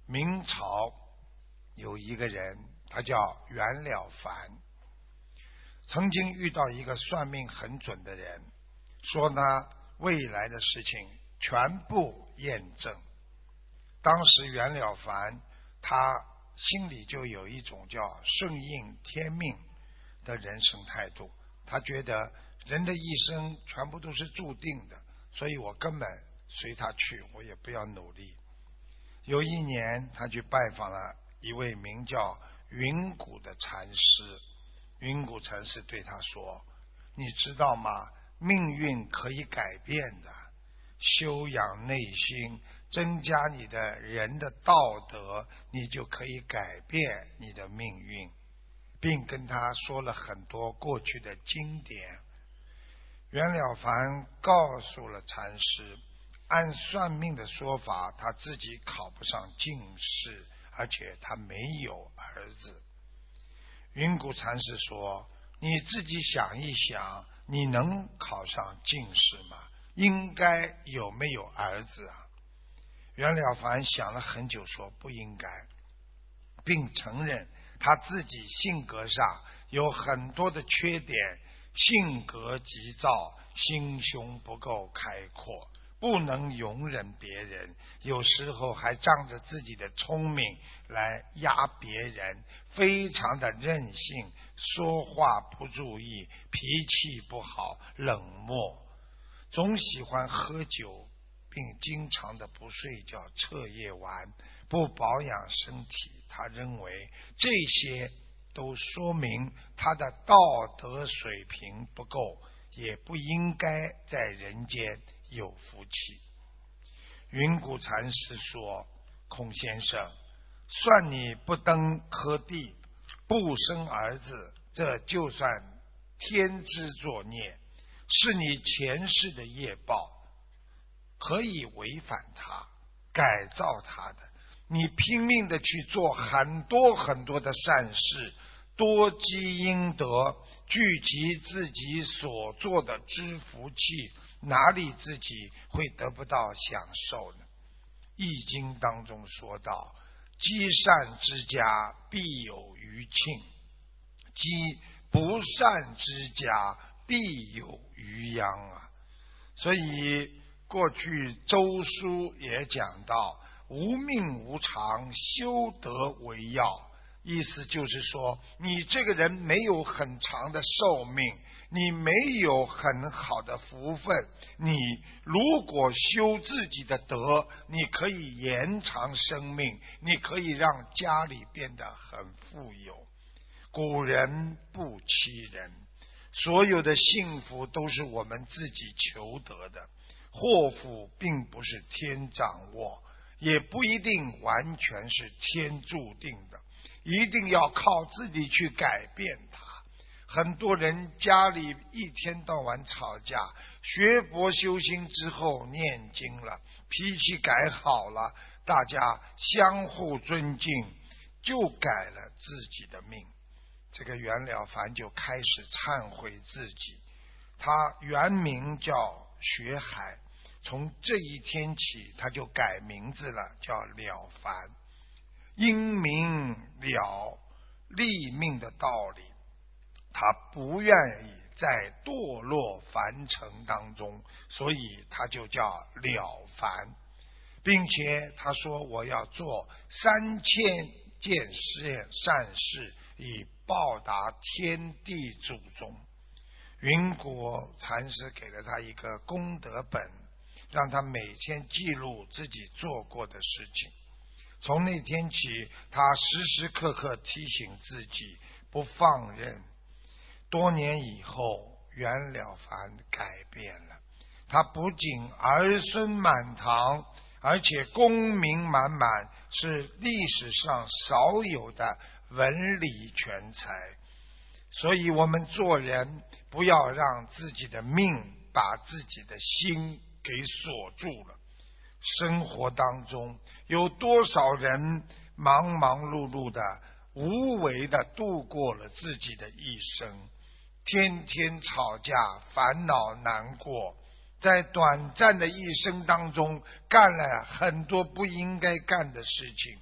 明朝有一个人，他叫袁了凡，曾经遇到一个算命很准的人，说呢未来的事情全部验证。当时袁了凡他心里就有一种叫顺应天命的人生态度，他觉得人的一生全部都是注定的，所以我根本随他去，我也不要努力。有一年他去拜访了一位名叫云谷的禅师，云谷禅师对他说，你知道吗，命运可以改变的，修养内心，增加你的人的道德，你就可以改变你的命运，并跟他说了很多过去的经典。袁了凡告诉了禅师，按算命的说法，他自己考不上进士，而且他没有儿子。云谷禅师说，你自己想一想，你能考上进士吗？应该有没有儿子啊？袁了凡想了很久，说不应该，并承认他自己性格上有很多的缺点，性格急躁，心胸不够开阔，不能容忍别人，有时候还仗着自己的聪明来压别人，非常的任性，说话不注意，脾气不好，冷漠，总喜欢喝酒，并经常的不睡觉，彻夜玩，不保养身体。他认为这些都说明他的道德水平不够，也不应该在人间有福气。云谷禅师说，孔先生，算你不登科第，不生儿子，这就算天之作孽，是你前世的业报，可以违反它，改造它的。你拼命的去做很多很多的善事，多积阴德，聚集自己所做的知福气，哪里自己会得不到享受呢？易经当中说到，积善之家必有余庆，积不善之家必有余殃啊。所以过去周书也讲到，无命无常，修德为要。意思就是说，你这个人没有很长的寿命，你没有很好的福分，你如果修自己的德，你可以延长生命，你可以让家里变得很富有。古人不欺人，所有的幸福都是我们自己求得的，祸福并不是天掌握，也不一定完全是天注定的，一定要靠自己去改变它。很多人家里一天到晚吵架，学佛修心之后念经了，脾气改好了，大家相互尊敬，就改了自己的命。这个袁了凡就开始忏悔自己，他原名叫学海，从这一天起他就改名字了，叫了凡。因明了立命的道理，他不愿意在堕落凡尘当中，所以他就叫了凡，并且他说，我要做3000件善事，以报答天地祖宗。云谷禅师给了他一个功德本，让他每天记录自己做过的事情。从那天起，他时时刻刻提醒自己不放任。多年以后，袁了凡改变了，他不仅儿孙满堂，而且功名满满，是历史上少有的文理全才。所以我们做人不要让自己的命把自己的心给锁住了。生活当中有多少人忙忙碌碌的无为的度过了自己的一生，天天吵架，烦恼难过，在短暂的一生当中干了很多不应该干的事情，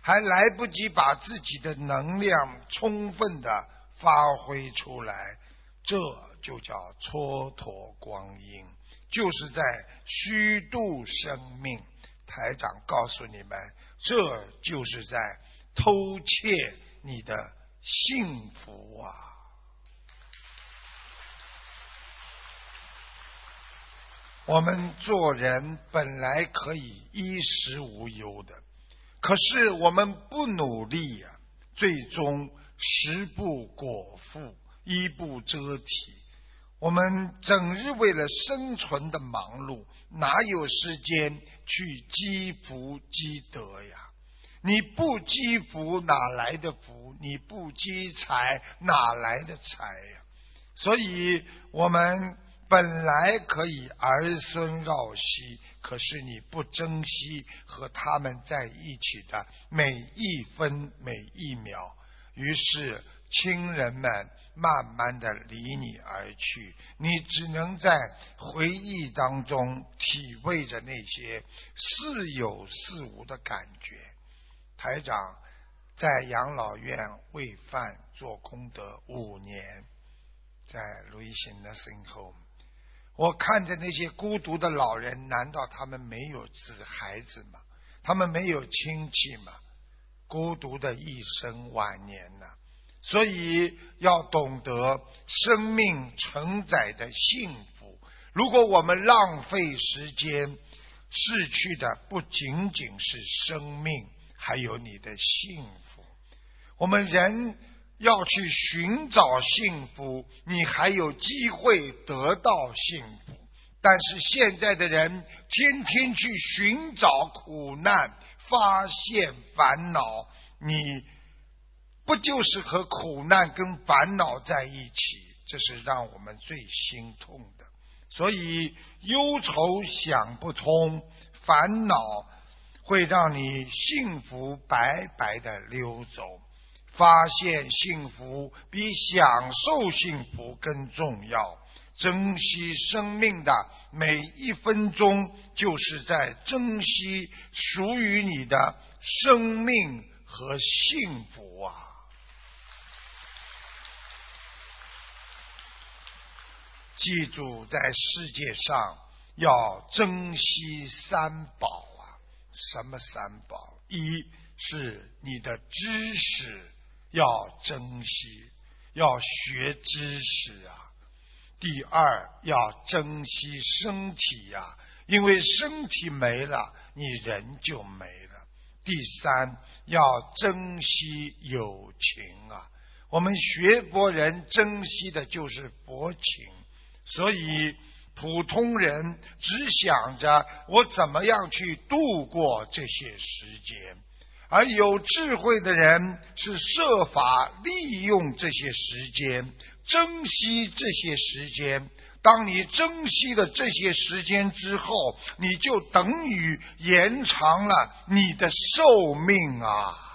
还来不及把自己的能量充分的发挥出来，这就叫蹉跎光阴，就是在虚度生命。台长告诉你们，这就是在偷窃你的幸福啊！我们做人本来可以衣食无忧的，可是我们不努力啊，最终食不果腹，衣不遮体。我们整日为了生存的忙碌，哪有时间去积福积德呀？你不积福哪来的福？你不积财哪来的财呀？所以我们本来可以儿孙绕膝，可是你不珍惜和他们在一起的每一分每一秒，于是亲人们慢慢的离你而去，你只能在回忆当中体味着那些似有似无的感觉。台长在养老院喂饭做功德5年，在路易斯nursing home，我看着那些孤独的老人，难道他们没有孩子吗？他们没有亲戚吗？孤独的一生晚年呢？所以要懂得生命承载的幸福。如果我们浪费时间，逝去的不仅仅是生命，还有你的幸福。我们人要去寻找幸福，你还有机会得到幸福。但是现在的人天天去寻找苦难，发现烦恼，你不就是和苦难跟烦恼在一起？这是让我们最心痛的。所以忧愁想不通，烦恼会让你幸福白白的溜走。发现幸福比享受幸福更重要，珍惜生命的每一分钟，就是在珍惜属于你的生命和幸福啊！记住，在世界上要珍惜三宝啊！什么三宝？一是你的知识要珍惜，要学知识啊。第二，要珍惜身体啊，因为身体没了，你人就没了。第三，要珍惜友情啊。我们学佛人珍惜的就是佛情，所以普通人只想着我怎么样去度过这些时间，而有智慧的人是设法利用这些时间，珍惜这些时间。当你珍惜了这些时间之后，你就等于延长了你的寿命啊！